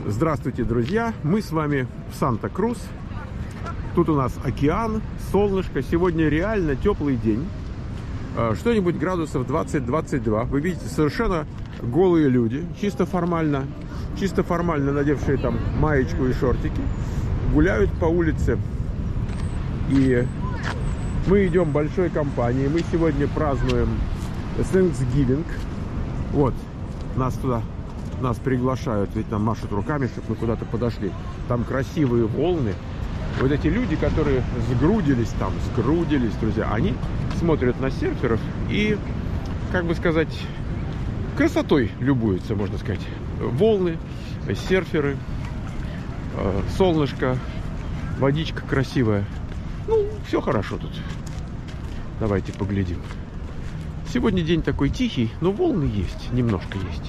Здравствуйте, друзья! Мы с вами в Санта-Крус. Тут у нас океан, солнышко. Сегодня реально теплый день. Что-нибудь градусов 20-22. Вы видите, совершенно голые люди, чисто формально надевшие там маечку и шортики, гуляют по улице. И мы идем большой компанией. Мы сегодня празднуем Thanksgiving. Вот, нас приглашают, ведь нам машут руками, чтобы мы куда-то подошли. Там красивые волны. Вот эти люди, которые сгрудились, друзья, они смотрят на серферов и, как бы сказать, красотой любуются, можно сказать. Волны, серферы, солнышко, водичка красивая. Ну, все хорошо тут. Давайте поглядим. Сегодня день такой тихий, но волны есть, немножко есть.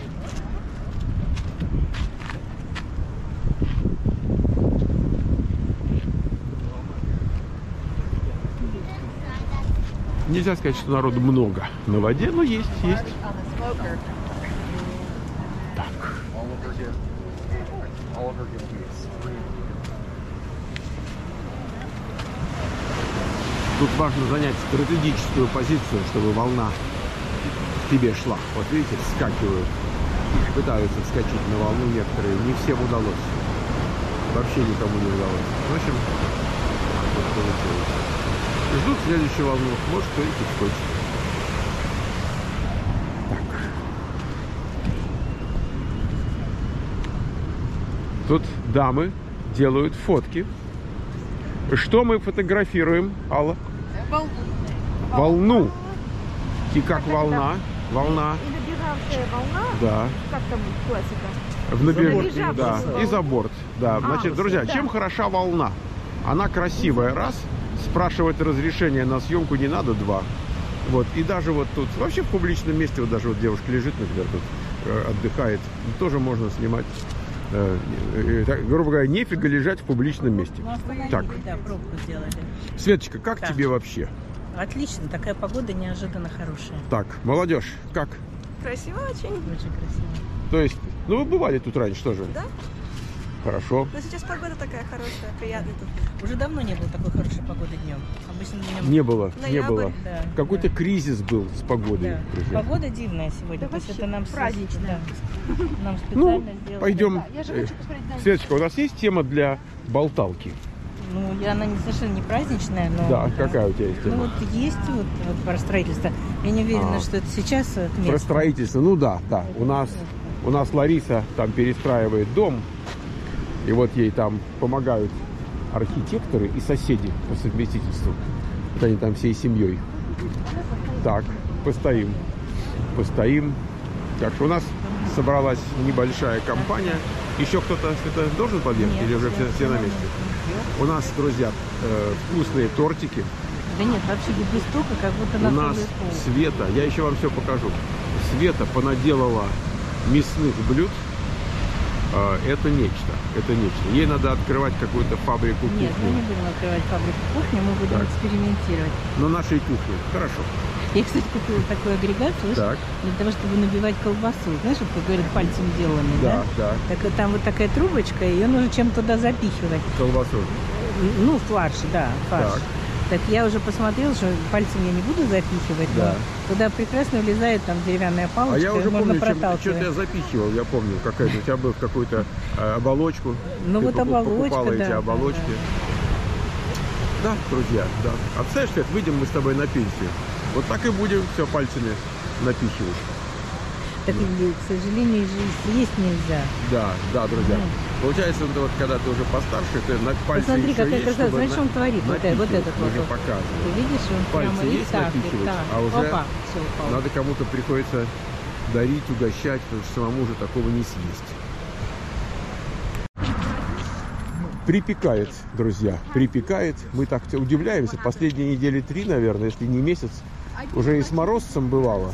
Нельзя сказать, что народу много на воде, но есть. Так. Тут важно занять стратегическую позицию, чтобы волна к тебе шла. Вот видите, вскакивают, пытаются вскочить на волну некоторые. Не всем удалось. Вообще никому не удалось. В общем, так вот получилось. Ждут следующую волну. Может, кто-нибудь хочет. Так. Тут дамы делают фотки. Что мы фотографируем, Алла? Волну. И как волна? Волна. И набегавшая волна? Да. Как там классика? В набег... Да. И за борт. Да. Значит, друзья, да. Чем хороша волна? Она красивая, раз. Спрашивать разрешение на съемку не надо, два. Вот. И даже вот тут, вообще в публичном месте, вот даже вот девушка лежит, например, тут отдыхает, тоже можно снимать. Грубо говоря, нефига лежать в публичном месте. Так. Да, пробку сделали. Светочка, как Так. тебе вообще? Отлично, такая погода неожиданно хорошая. Так, молодежь, как? Красиво очень. Очень красиво. То есть, ну вы бывали тут раньше тоже? Да. Хорошо. Но сейчас погода такая хорошая, приятная тут. Уже давно не было такой хорошей погоды днем. Обычно днем... Не было, не Ноябрь. было. Да, Какой-то кризис был с погодой, да. друзья. Погода дивная сегодня. Да То есть вообще это нам праздничная. Да. Нам Ну, специально сделали. пойдем. Я же хочу посмотреть на Светочка, у нас есть тема для болталки? Ну, она не совершенно не праздничная, но... Да, какая у тебя есть Ну, тема? вот есть вот про строительство. Я не уверена, что это сейчас к Про месту. строительство, ну да. У нас Лариса там перестраивает дом, и вот ей там помогают архитекторы и соседи по совместительству. Вот они там всей семьей. Так, постоим. Так что у нас собралась небольшая компания. Еще кто-то должен подъехать? Нет, Или уже все на месте? У нас, друзья, вкусные тортики. Да нет, вообще без стука, как будто У на нас целый пол. Света, я еще вам все покажу. Света понаделала мясных блюд. Это нечто. Ей надо открывать какую-то фабрику Нет, мы кухни. не будем открывать фабрику кухни, мы будем Так. экспериментировать. На нашей кухне. Хорошо. Я, кстати, купила такой агрегат, слышишь, Так. для того, чтобы набивать колбасу. Знаешь, вот, как говорят, пальцем деланный, да? Да. Так вот там вот такая трубочка, ее нужно чем-то туда запихивать. Колбасу. Ну, фарш, да, фарш. Так. Так я уже посмотрела, что пальцем я не буду запихивать, Да. но туда прекрасно влезает там деревянная палочка, А я уже можно помню, проталкивать. что-то я запихивал, я помню, какая-то у тебя была какую-то оболочку. Ну Ты вот оболочка, покупала эти да, оболочки. Да, друзья, да. А представляешь, Свет, выйдем мы с тобой на пенсию. Вот так и будем все пальцами напихивать. Так, к сожалению, же есть нельзя. Да, друзья. Получается, вот когда ты уже постарше, ты на пальце Посмотри, еще какая есть, красота. чтобы Знаешь, что он творит? Вот напихивать. этот Мы же вот. показываем. Ты видишь, он Пальцы прямо есть напихивать, а уже Опа, все упало. Надо кому-то приходится дарить, угощать, потому что самому уже такого не съесть. Припекает, друзья, припекает. Мы так удивляемся. Последние недели 3, наверное, если не месяц, уже и с морозцем бывало.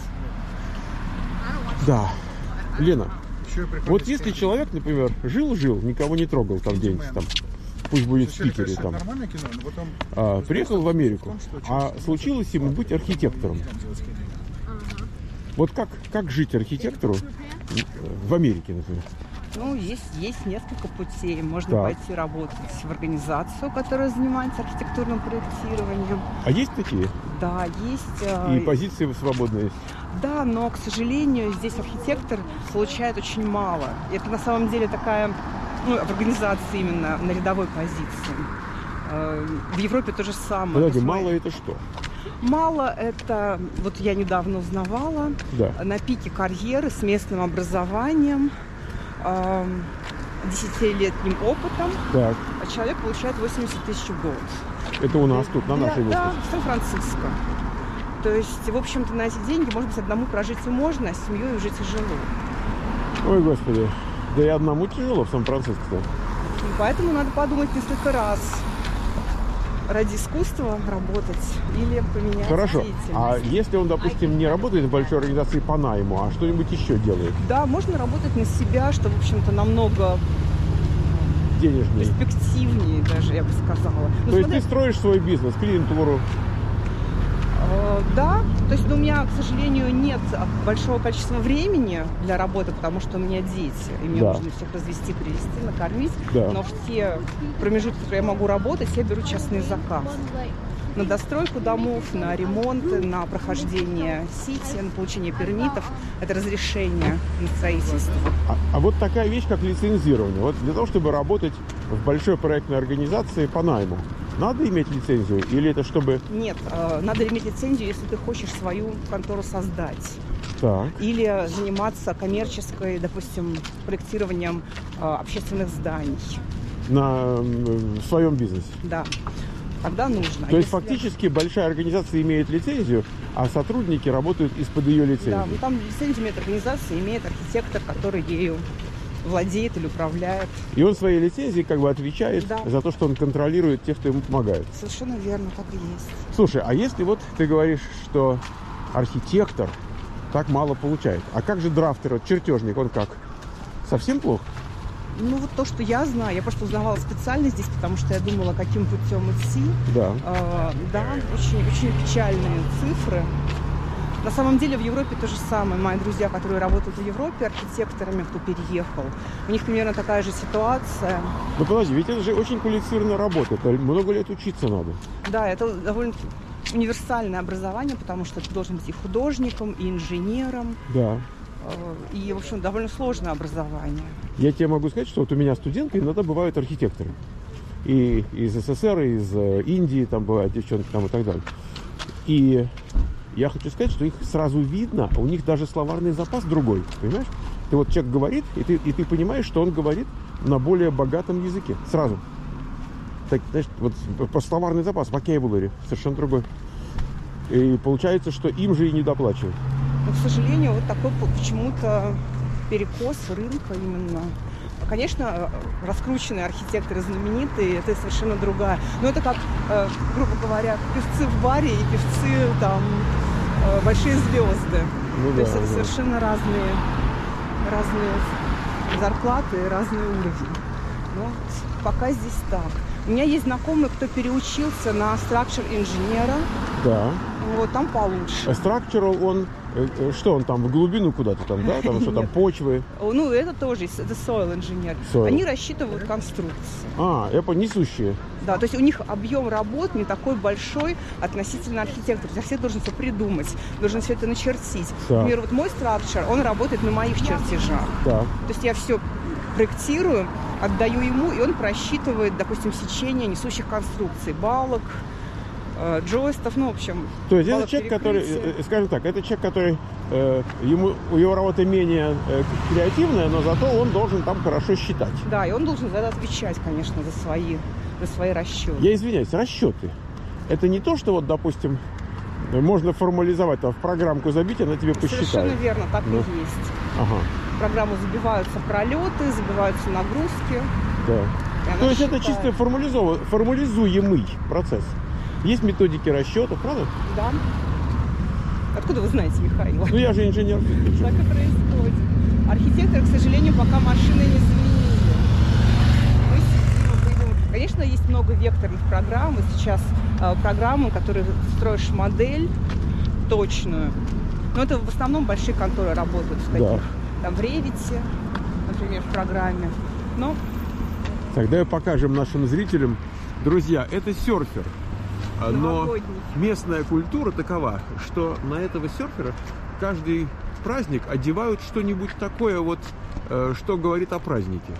Да. Лена, вот если человек, например, жил, никого не трогал там где-нибудь там, пусть будет в Питере там, приехал в Америку, а случилось ему быть архитектором. Вот как жить архитектору в Америке, например? Ну, есть несколько путей. Можно Так. пойти работать в организацию, которая занимается архитектурным проектированием. А есть такие? Да, есть. И позиции свободные есть? Да, но, к сожалению, здесь архитектор получает очень мало. И это на самом деле такая, ну, в организации именно на рядовой позиции. В Европе то же самое. Подожди, Посмотри. мало это что? Мало это, вот я недавно узнавала, Да. на пике карьеры с местным образованием, 10-летним опытом, Так, человек получает 80 тысяч в год. это у нас тут, на нашей Да, местности. в Сан-Франциско. То есть, в общем-то, на эти деньги, может быть, одному прожить и можно, а с семьей уже тяжело. Ой, господи. Да и одному тяжело в Сан-Франциско. И поэтому надо подумать несколько раз. Ради искусства работать или поменять Хорошо. деятельность. А если он, допустим, не работает в большой организации по найму, а что-нибудь еще делает? Да, можно работать на себя, что, в общем-то, намного Денежнее. перспективнее даже, я бы сказала. Ну, То есть смотри, ты строишь свой бизнес, клиентуру. да, то есть, ну, у меня, к сожалению, нет большого количества времени для работы, потому что у меня дети, и мне Да. нужно всех развести, привезти, накормить. Да. Но в те промежутки, которые я могу работать, я беру частные заказы. На достройку домов, на ремонты, на прохождение сити, на получение пермитов. Это разрешение на строительство. А вот такая вещь, как лицензирование. Вот для того, чтобы работать в большой проектной организации по найму, надо иметь лицензию? Или это чтобы... Нет, надо иметь лицензию, если ты хочешь свою контору создать. Так, Или заниматься коммерческой, допустим, проектированием общественных зданий. в своем бизнесе. Да, тогда нужно. То есть Если- фактически большая организация имеет лицензию, а сотрудники работают из-под ее Да, лицензии. ну там лицензию имеет организация, имеет архитектор, который ею владеет или управляет. И он своей лицензией как бы отвечает Да. за то, что он контролирует тех, кто ему помогает. Совершенно верно, так и есть. Слушай, а если вот ты говоришь, что архитектор так мало получает, а как же драфтер, вот чертежник, он как? Совсем плохо? Ну вот то, что я знаю, я просто узнавала специально здесь, потому что я думала, каким путем идти. Да. Да, очень печальные цифры. На самом деле в Европе то же самое. Мои друзья, которые работают в Европе архитекторами, кто переехал, у них примерно такая же ситуация. Ну подожди, ведь это же очень квалифицированная работа, это много лет учиться надо. Да, это довольно универсальное образование, потому что ты должен быть и художником, и инженером, Да. и, в общем, довольно сложное образование. Я тебе могу сказать, что вот у меня студенты иногда бывают архитекторы. И из СССР, и из Индии там бывают девчонки там и так далее. И я хочу сказать, что их сразу видно, у них даже словарный запас другой, понимаешь? Ты вот человек говорит, и ты понимаешь, что он говорит на более богатом языке. Сразу. Так, знаешь, вот по словарный запас, vocabulary совершенно другой. И получается, что им же и не доплачивают. Но, к сожалению, вот такой почему-то перекос рынка именно. Конечно, раскрученные архитекторы знаменитые, это совершенно другая. Но это как, грубо говоря, певцы в баре и певцы там большие звезды. Ну То да, есть это да. совершенно разные зарплаты и разный уровень. Но пока здесь так. У меня есть знакомый, кто переучился на structure инженера. Да. Вот там получше. А structural, он, что он там, в глубину куда-то там, да? Там что там, Нет. почвы. Ну, это тоже, это soil инженер. Soil. Они рассчитывают конструкции. Я понял, несущие. Да, то есть у них объем работ не такой большой относительно архитектора. Архитектор должен все придумать, должен все это начертить. Так. Например, вот мой structure, он работает на моих чертежах. Так. То есть я все проектирую, отдаю ему, и он просчитывает, допустим, сечение несущих конструкций, балок, джойстов, ну, в общем. То есть это балок человек, который, перекрытия. скажем так, это человек, который, его работа менее креативная, но зато он должен там хорошо считать. Да, и он должен за это отвечать, конечно, за свои расчеты. Я извиняюсь, расчеты. Это не то, что вот, допустим, можно формализовать, там, в программку забить, она тебе Совершенно посчитает. верно, так Ну. и есть. Ага, В программу забиваются пролеты, забиваются нагрузки. да. и она То есть это считает. чисто формализуемый процесс. Есть методики расчетов, правда? Да. Откуда вы знаете, Михаил? Ну, я же инженер. Так и происходит. Архитекторы, к сожалению, пока машины не заменили. Мы сидим и придумываем. Конечно, есть много векторных программ. И сейчас программы, которые строишь модель точную. Но это в основном большие конторы работают в таких. Да. Там в Revit, например, в программе. Но Тогда покажем нашим зрителям. Друзья, это серфер. Но новогодний. местная культура такова, что на этого серфера каждый праздник одевают что-нибудь такое, вот, что говорит о празднике.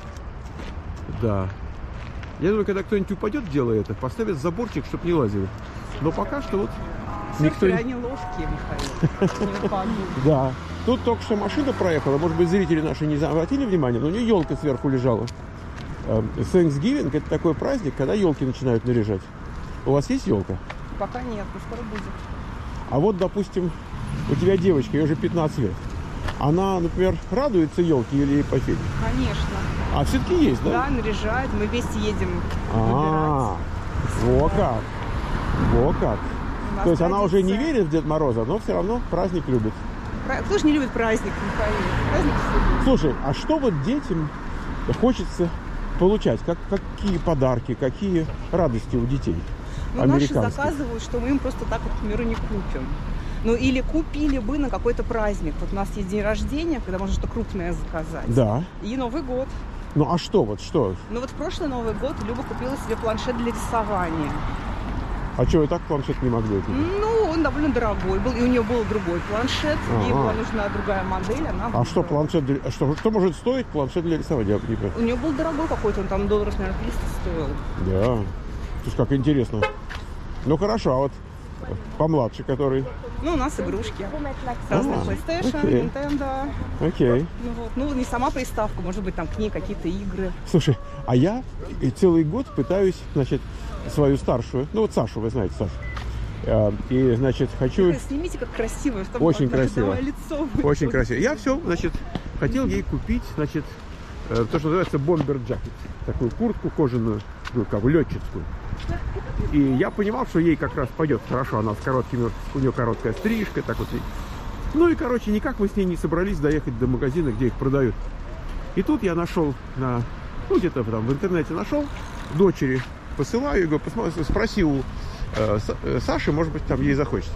Да. Я думаю, когда кто-нибудь упадет, делая это, поставят заборчик, чтобы не лазили. Но пока что вот никто Серферы, не... они ловкие, Михаил. Не упадут. Да. Тут только что машина проехала. Может быть, зрители наши не обратили внимания, но у нее елка сверху лежала. Thanksgiving — это такой праздник, когда елки начинают наряжать. У вас есть елка? Пока нет, но скоро будет. А вот, допустим, у тебя девочка, ей уже 15 лет. Она, например, радуется елке или ей пофиг? Конечно. А все-таки есть, да? Да, наряжает. Мы вместе едем А, выбирать. во как. Во как. У нас То есть она уже не традиция. верит в Деда Мороза, но все равно праздник любит. Кто же не любит праздник, Михаил? Праздник все любят. Слушай, а что вот детям хочется получать? Какие подарки, какие радости у детей? Ну, наши Американских. заказывают, что мы им просто так, вот, к примеру, не купим. Ну, или купили бы на какой-то праздник. Вот у нас есть день рождения, когда можно что-то крупное заказать. Да. И Новый год. Ну а что, вот что? Ну, вот в прошлый Новый год Люба купила себе планшет для рисования. А что, и так планшет не могли купить? Ну, он довольно дорогой был, и у нее был другой планшет. Ей Ага. была нужна другая модель, она А выбрала. что планшет для... что может стоить планшет для рисования? Я не понимаю. У нее был дорогой какой-то, он там долларов, наверное, 300 стоил. Да. Слушай, как интересно. Ну хорошо, а вот помладше, который... Ну, у нас игрушки. Разные PlayStation, окей. Nintendo. Окей. Ну, вот. Ну, не сама приставка, может быть, там к ней какие-то игры. Слушай, а я целый год пытаюсь, значит, свою старшую, ну вот Сашу, вы знаете, Сашу. И, значит, хочу... Снимите, как красиво, чтобы Очень как красиво. мое лицо было. Очень красиво. Я все, значит, хотел ей купить, значит, то, что называется бомбер джакет. Такую куртку кожаную, ну, как бы летчицкую. И я понимал, что ей как раз пойдет хорошо. Она с короткими, у нее короткая стрижка, так вот. Ну и, короче, никак мы с ней не собрались доехать до магазина, где их продают. И тут я нашел на, ну, где-то там в интернете нашел, дочери посылаю, говорю, спроси у Саши, может быть, там ей захочется.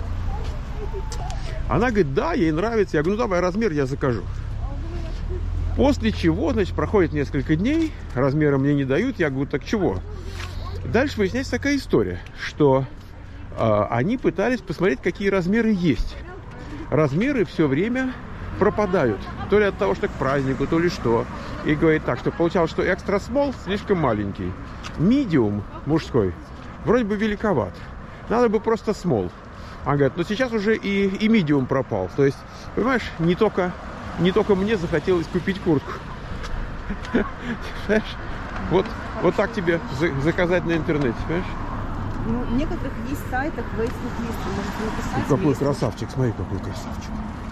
Она говорит, да, ей нравится. Я говорю, ну давай размер я закажу. После чего, значит, проходит несколько дней, размеры мне не дают. Я говорю, так чего? Дальше выясняется такая история, что они пытались посмотреть, какие размеры есть. Размеры все время пропадают. То ли от того, что к празднику, то ли что. И говорит так, что получалось, что экстра смол слишком маленький. Медиум мужской вроде бы великоват. Надо бы просто смол. Она говорит, но сейчас уже и медиум пропал. То есть, понимаешь, не только мне захотелось купить куртку. Понимаешь? Вот так тебе заказать на интернете, понимаешь? Ну, в некоторых есть сайтах, вейтлинг-лист, вы можете написать. Какой если- красавчик, смотри, какой красавчик.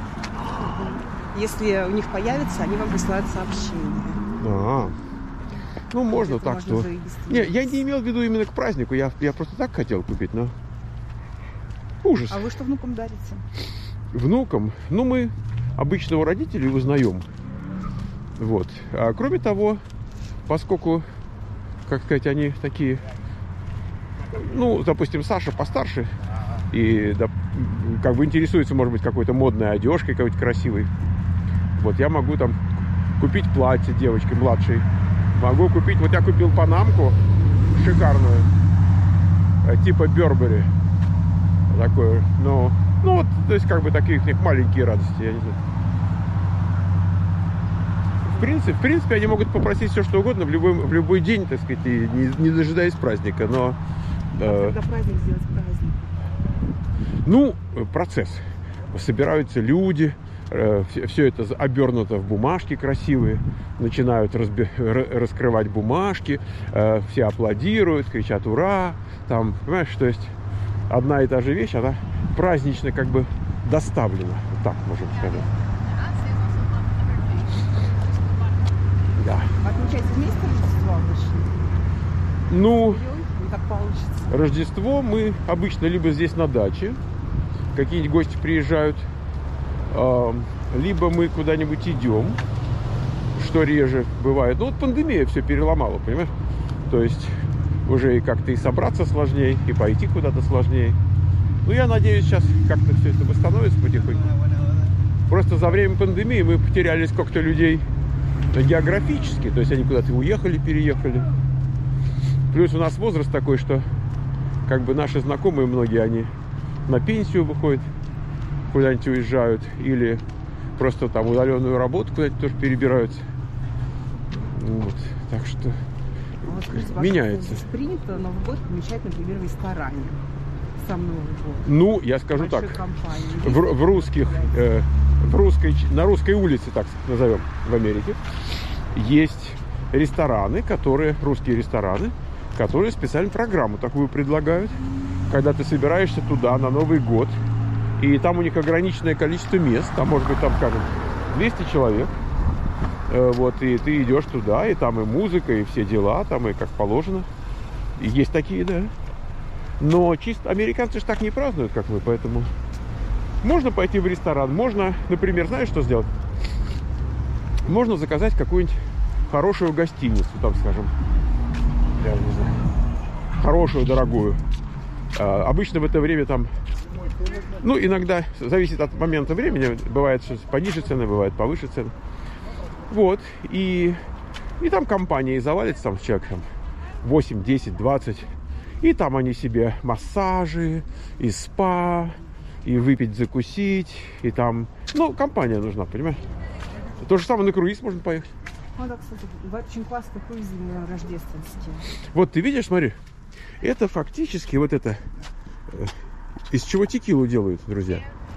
Если у них появится, они вам присылают сообщение. Ну, можно Это так, можно что... Не, зарегистрировать. я не имел в виду именно к празднику. Я просто так хотел купить, но... Ужас. А вы что внукам дарите? Внукам, ну, мы обычно у родителей узнаем. Вот. А кроме того, поскольку, как сказать, они такие, ну, допустим, Саша постарше и да, как бы интересуется, может быть, какой-то модной одежкой, какой-то красивой. Вот я могу там купить платье девочке младшей. Могу купить, вот я купил панамку шикарную, типа Бербери. Такое, ну вот, то есть, как бы, такие их маленькие радости, я не знаю. В принципе, они могут попросить все, что угодно в любой день, так сказать, и не дожидаясь праздника, но... Когда праздник сделать праздник? Ну, процесс. Собираются люди, все это обернуто в бумажки красивые, начинают раскрывать бумажки, все аплодируют, кричат «Ура!», там, понимаешь, то есть одна и та же вещь, она празднично как бы доставлена, вот так можем сказать. Да. Отмечать вместе Рождество обычно? Ну, Не так получится. Рождество мы обычно либо здесь на даче, какие-нибудь гости приезжают, либо мы куда-нибудь идем, что реже бывает. Ну вот пандемия все переломала, понимаешь? То есть уже и как-то и собраться сложнее, и пойти куда-то сложнее. Ну я надеюсь, сейчас как-то все это восстановится потихоньку. Просто за время пандемии мы потеряли сколько-то людей географически, то есть они куда-то уехали, переехали. Плюс у нас возраст такой, что как бы наши знакомые многие, они на пенсию выходят, куда-нибудь уезжают, или просто там удаленную работу куда-нибудь тоже перебираются. Вот. Так что Вот, скажите, меняется. Здесь принято Новый год отмечать, например, в ресторане. Сам Новый год. Ну, я скажу Большой так, компании. в русских, на русской улице, так назовем, в Америке, есть рестораны, русские рестораны, которые специальную программу такую предлагают, когда ты собираешься туда на Новый год, и там у них ограниченное количество мест, там может быть, там, скажем, 200 человек, вот, и ты идешь туда, и там и музыка, и все дела, там и как положено. И есть такие, да. Но чисто американцы же так не празднуют, как мы, поэтому можно пойти в ресторан, можно, например, знаешь, что сделать? Можно заказать какую-нибудь хорошую гостиницу, там, скажем, я не знаю, хорошую, дорогую. Обычно в это время там, ну, иногда, зависит от момента времени, бывает, что пониже цены, бывает повыше цены. Вот, и там компания завалится, там, с человеком 8, 10, 20. И там они себе массажи, и спа, и выпить, закусить, и там... Ну, компания нужна, понимаешь? То же самое на круиз можно поехать. Ну да, кстати, бывает очень классно круизы рождественские. Вот, ты видишь, смотри, это фактически вот это... из чего текилу делают, друзья.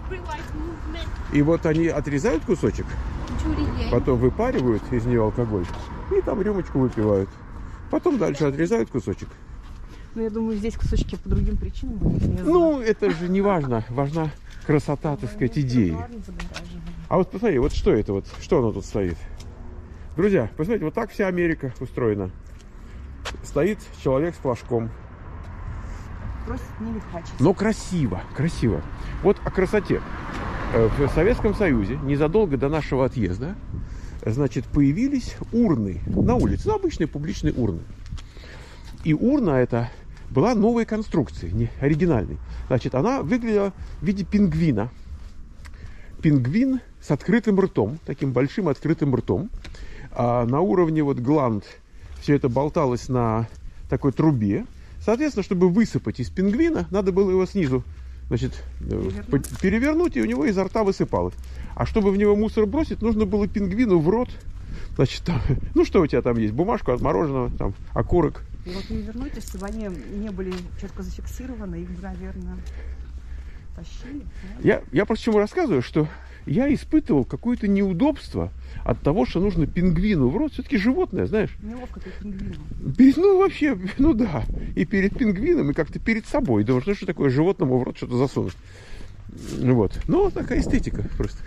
И вот они отрезают кусочек, потом выпаривают из нее алкоголь, и там рюмочку выпивают. Потом дальше отрезают кусочек. Ну, я думаю, здесь кусочки по другим причинам были полезны. Ну, это же не важно. Важна красота, так сказать, идеи. А вот посмотри, вот что это вот, что оно тут стоит? Друзья, посмотрите, вот так вся Америка устроена. Стоит человек с флажком. Просит не лихачить. Но красиво, красиво. Вот о красоте. В Советском Союзе, незадолго до нашего отъезда, значит, появились урны на улице. Ну, обычные публичные урны. И урна эта была новой конструкции, не оригинальной. Значит, она выглядела в виде пингвина. Пингвин с открытым ртом, таким большим открытым ртом. А на уровне вот гланд все это болталось на такой трубе. Соответственно, чтобы высыпать из пингвина, надо было его снизу, значит, перевернуть, и у него изо рта высыпалось. А чтобы в него мусор бросить, нужно было пингвину в рот. Значит, там, ну что у тебя там есть? Бумажку от мороженого, там, окурок. И вот не вернуть, если бы они не были четко зафиксированы, их бы, наверное, тащили. Я просто чему рассказываю, что я испытывал какое-то неудобство от того, что нужно пингвину в рот. Все-таки животное, знаешь. Неловко перед пингвином. Ну, вообще, ну да. И перед пингвином, и как-то перед собой. Думаешь, ну что такое животному в рот что-то засунуть. Вот. Ну, такая эстетика просто.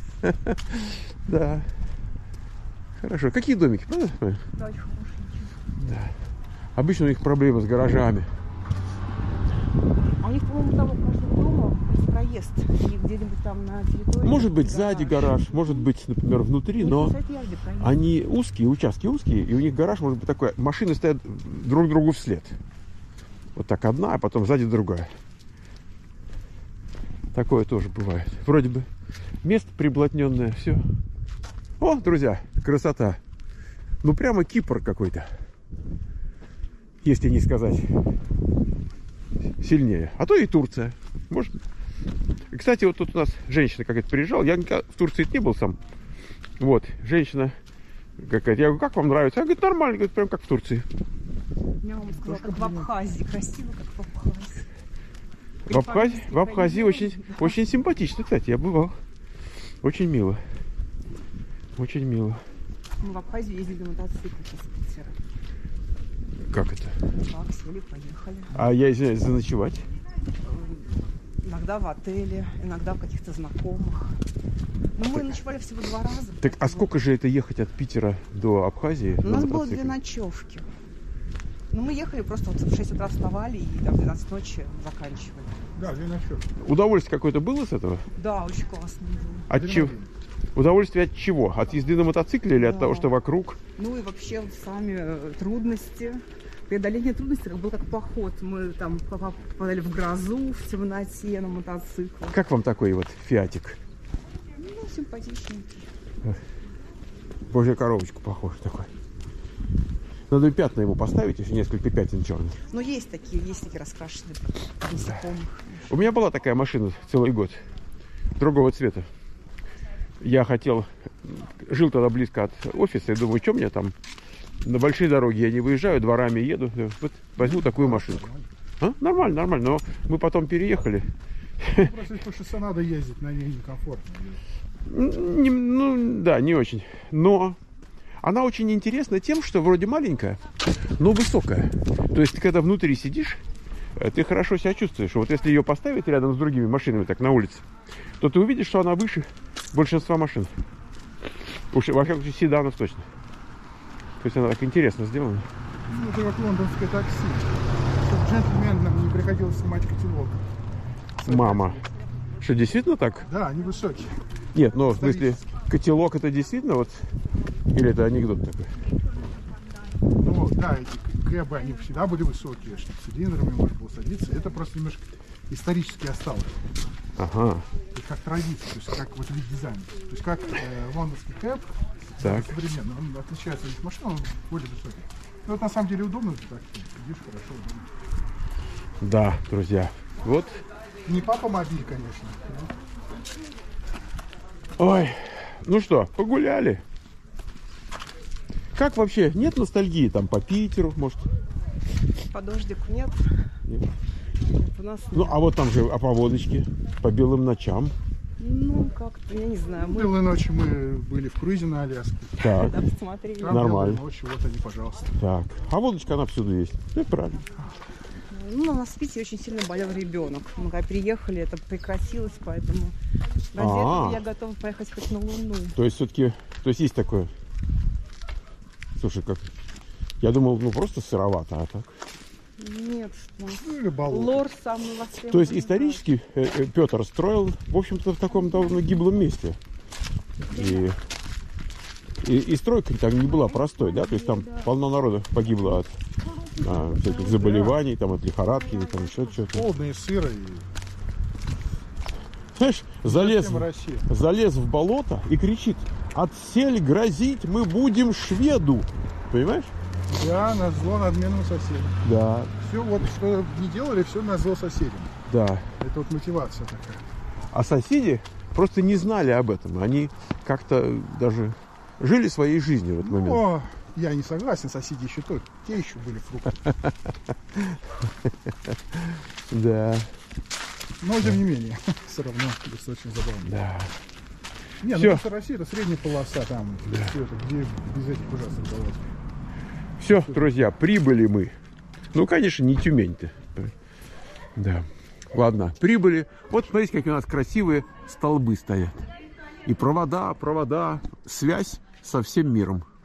Да. Хорошо. Какие домики, правда? Да, очень хорошие. Да. Обычно у них проблемы с гаражами. А у них, по-моему, там у каждого дома есть проезд. И где-нибудь там на территории. Может быть, сзади гараж, может быть, например, внутри, но они узкие, участки узкие, и у них гараж может быть такой. Машины стоят друг другу вслед. Вот так одна, а потом сзади другая. Такое тоже бывает. Вроде бы место приблотненное, все. О, друзья, красота. Ну, прямо Кипр какой-то. Если не сказать сильнее. А то и Турция. Может. И, кстати, вот тут у нас женщина какая-то приезжала. Я в Турции не был сам. Вот, женщина какая-то. Я говорю, как вам нравится? Она говорит, нормально, говорит, прям как в Турции. Я вам сказала, как в Абхазии. Красиво, как в Абхазии. В Абхазии очень симпатично, кстати, я бывал. Очень мило. Очень мило. Мы в Абхазию ездили на мотоцикле из Питера. Как это? Так, сели, поехали. А я, извиняюсь, заночевать? Иногда в отеле, иногда в каких-то знакомых. Но мы ночевали всего 2 раза. Так, а сколько же это ехать от Питера до Абхазии? У нас было 2 ночевки. Ну, мы ехали, просто вот в 6 утра вставали и там в 12 ночи заканчивали. Да, 2 ночевки. Удовольствие какое-то было с этого? Да, очень классно было. От чего? Удовольствие от чего? От езды на мотоцикле или от того, что вокруг? Ну и вообще сами трудности. Преодоление трудностей был как поход. Мы там попадали в грозу, в темноте на мотоцикле. Как вам такой вот фиатик? Ну, симпатичненький. Божья коробочку похож такой. Надо пятна ему поставить, еще несколько пятен черных. Но есть такие раскрашенные насекомых. У меня была такая машина целый год. Другого цвета. Я жил тогда близко от офиса, и думаю, что мне там, на большие дороги я не выезжаю, дворами еду, вот возьму такую машинку. А? Нормально, нормально, но мы потом переехали. Просто по шоссе надо ездить, на ней некомфортно. Ну, да, не очень. Но она очень интересна тем, что вроде маленькая, но высокая. То есть, ты когда внутри сидишь, ты хорошо себя чувствуешь. Вот если ее поставить рядом с другими машинами, так на улице, то ты увидишь, что она выше большинства машин. Уж, во всяком случае, седанов точно. То есть она так интересно сделана. Ну, это как лондонское такси. Чтобы джентльменам не приходилось снимать котелок. Мама. Что, действительно так? Да, они высокие. Нет, но в смысле, котелок это действительно вот... Или это анекдот такой? Ну, да, эти кэбы, они всегда были высокие, чтобы цилиндрами можно было садиться. Это просто немножко исторически осталось. Ага. То есть как традиция, то есть как вот вид дизайна. То есть как лондонский кэб, Так. современный, он отличается от этих машин, он более высокий. Ну, это на самом деле удобно, ты так сидишь, хорошо, удобно. Да, друзья. Вот. Не папа мобиль, конечно. Ой. Ну что, погуляли? Как вообще? Нет ностальгии там по Питеру, может? По дождику нет. Нет? У нас Ну, а вот там же по водочке, по белым ночам. ну как-то, я не знаю, мы Белые ночи мы были в круизе на Аляске. Так, да, посмотрели. Там Нормально. белые ночи, вот они, пожалуйста. так. А водочка, она всюду есть. Ну, это правильно. Ну, у нас в Питере очень сильно болел ребенок. Мы когда приехали, это прекратилось, поэтому ради этого я готова поехать хоть на Луну. То есть все-таки, то есть такое. Слушай, как... Я думал, ну просто сыровато, а так. Нет, что? Ну, или болото. Лор самый востребованный. То есть исторически Петр строил, в общем-то, в таком довольно гиблом месте. И стройка там не была простой, да? То есть там полно народа погибло от всяких заболеваний, там, от лихорадки, или там еще что-то. Холодно и сыро. И... Знаешь, Россия. залез в болото и кричит: «Отсель грозить мы будем шведу!» Понимаешь? Да, на зло надменному соседу. Да, Все вот, что не делали, все на зло соседям. да. Это вот мотивация такая. А соседи просто не знали об этом. Они как-то даже жили своей жизнью в этот момент. Но я не согласен, соседи еще те еще были фрукты. Да, Но тем не менее, все равно достаточно забавно. да. Не, ну Всё. просто Россия это средняя полоса, там все это, где без этих ужасных болот. Все, друзья, прибыли мы. Ну, конечно, не Тюмень-то. Да. Ладно, прибыли. Вот смотрите, какие у нас красивые столбы стоят. И провода, связь со всем миром.